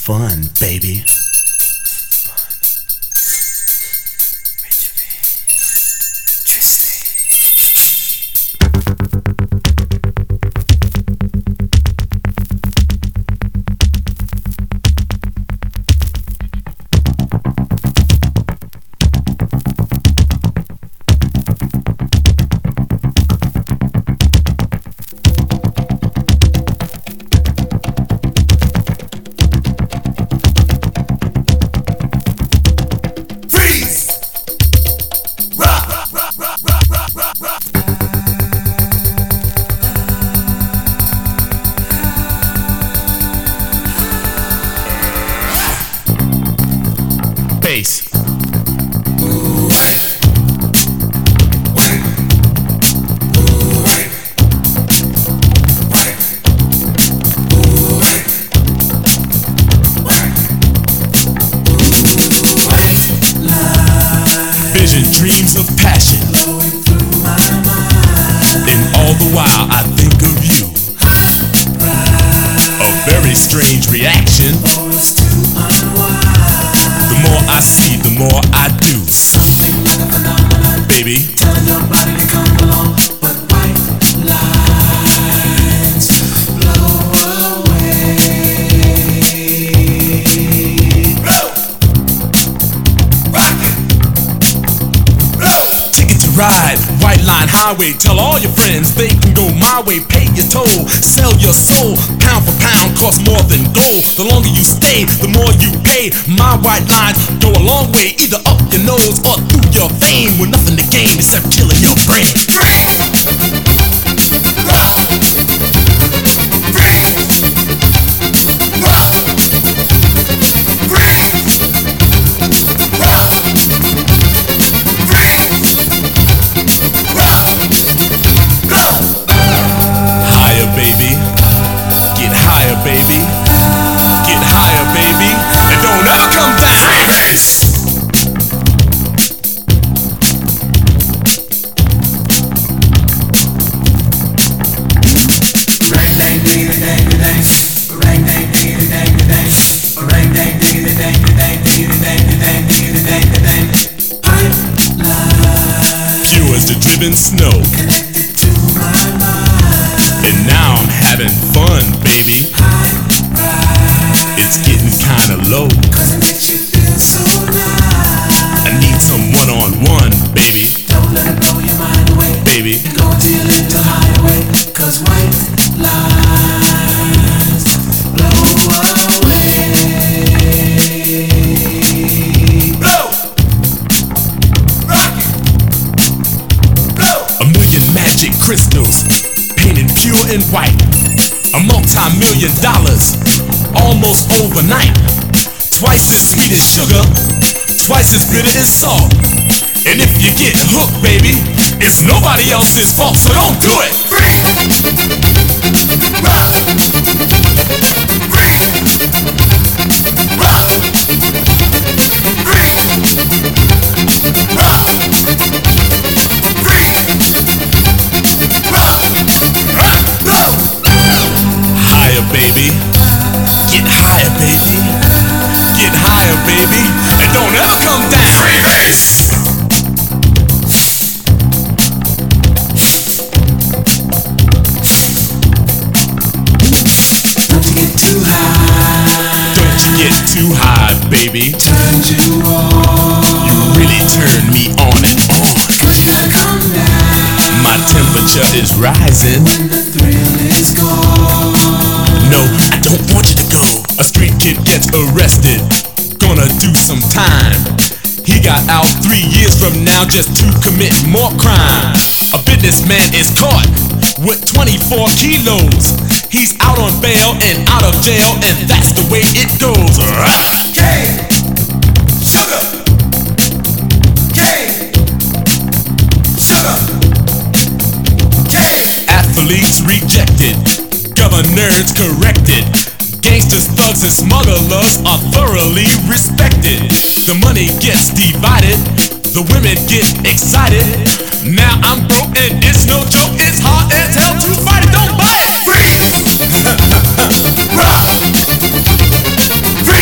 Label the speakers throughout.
Speaker 1: fun, baby. Bass. Vision, dreams of passion, and all the while I think of you. A very strange reaction. The more I see, the more I do. Something like a phenomenon, baby. Telling your body to come along, but white lines blow away. Blow, rock it, blow. Ticket to ride, White Line Highway. Tell all your friends they can go my way. Pay your toll, sell your soul. Pound for pound, costs more than gold. The longer you stay, the more you pay. My white lines go a long way, either up your nose or through your vein, with nothing to gain except killing your brain. Freeze! Rock! Freeze! Rock! Freeze! Rock! Freeze! Rock! Go! Higher, baby. Get higher, baby. Get higher, baby. And don't ever come down. Freebase! Ring dang diggity dang dang. Ring dang diggity dang dang. Ring dang diggity dang dang diggity dang dang diggity dang dang. Pipeline. Pure as the driven snow. Connected to my mind. And now I'm having fun, baby. It's getting kinda low, 'cause it makes you feel so nice. I need some one-on-one, baby. Don't let it blow your mind away, baby. Go until you live the highway, 'cause white lines blow away. Blow! Rock it! Blow! A million magic crystals, painted pure and white. A multi-million dollars, almost overnight. Twice as sweet as sugar, twice as bitter as salt. And if you get hooked, baby, it's nobody else's fault, so don't do it. Freeze! Rock! Freeze! Rock! Freeze! Rock! Freeze! Rock! Rock! Go! Higher, baby. Get higher, baby. Get higher, baby. And don't ever come down. Freebase! Don't you get too high. Don't you get too high, baby. Turns you on. You really turn me on and on. But you gotta come down. My temperature is rising. When the thrill is gone. No, I don't want you to go. A street kid gets arrested, gonna do some time. He got out 3 years from now just to commit more crime. A businessman is caught with 24 kilos. He's out on bail and out of jail, and that's the way it goes. Cane, sugar, cane, sugar, cane. Athletes rejected, governors corrected. Gangsters, thugs, and smugglers are thoroughly respected. The money gets divided, the women get excited. Now I'm broke and it's no joke, it's hard as hell to fight it, don't buy it! Freeze! Rock! Freeze!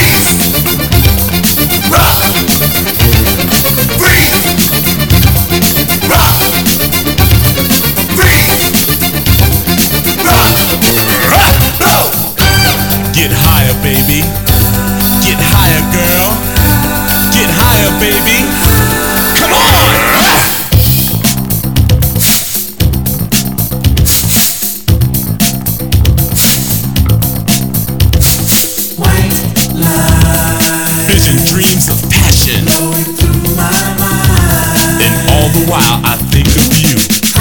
Speaker 1: baby. Get higher, girl. Get higher, baby. Come on! Vision, dreams of passion,
Speaker 2: flowing through my mind.
Speaker 1: and all the while I think of you.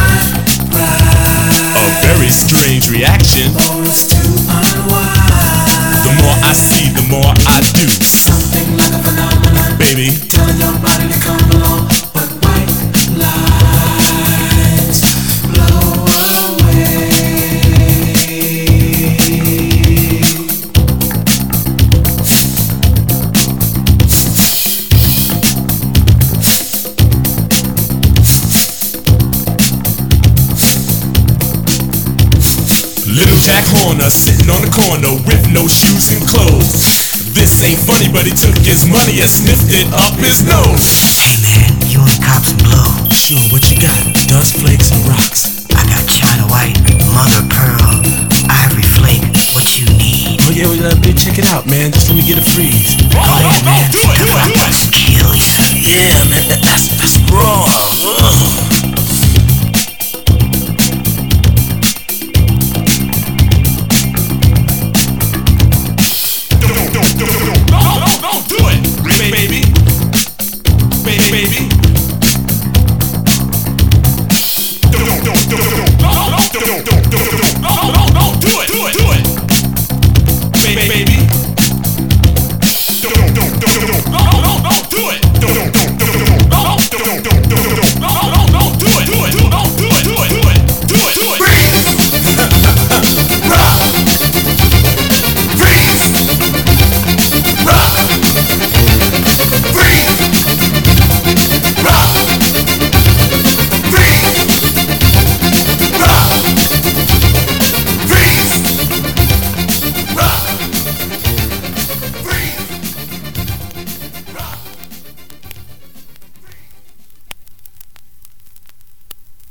Speaker 1: A very strange reaction.
Speaker 2: For us to unwind.
Speaker 1: The more I see, the more I do.
Speaker 2: Something like a phenomenon,
Speaker 1: Baby,
Speaker 2: telling your body to come along. But white lights blow away.
Speaker 1: Little Jack Horner sitting on the corner with no shoes and clothes. This ain't funny, but he took his money and sniffed it up his nose.
Speaker 3: Hey man, you want cops and blow?
Speaker 1: Sure, what you got? Dust flakes and rocks.
Speaker 3: I got China White, Mother Pearl, Ivory Flake. What you need?
Speaker 1: Oh yeah, well, check it out, man. Just let me get a freeze.
Speaker 3: Go ahead, man.
Speaker 1: Do it, do it, do it.
Speaker 3: Kill ya.
Speaker 1: Yeah, man, that's raw. Ugh.